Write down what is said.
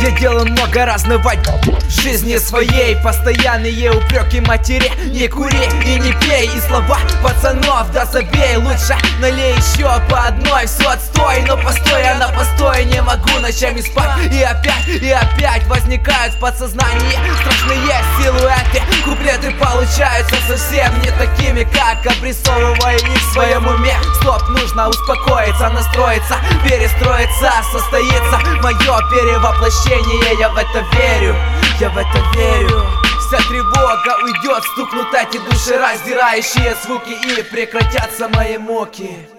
Я делал много разного в жизни своей. Постоянные упреки матери: не кури и не пей. И слова пацанов: да забей, лучше налей еще по одной. Все отстой, но постой, а на постой не могу ночами спать. И опять возникают в подсознании страшные силуэты. Куплеты получаются совсем не такими, как обрисовывая их в своем уме. Стоп, нужно успокоиться, настроиться, перестроиться, состоится мое перевоплощение. Я в это верю, я в это верю. Вся тревога уйдет, стукнут эти душераздирающие звуки, и прекратятся мои муки.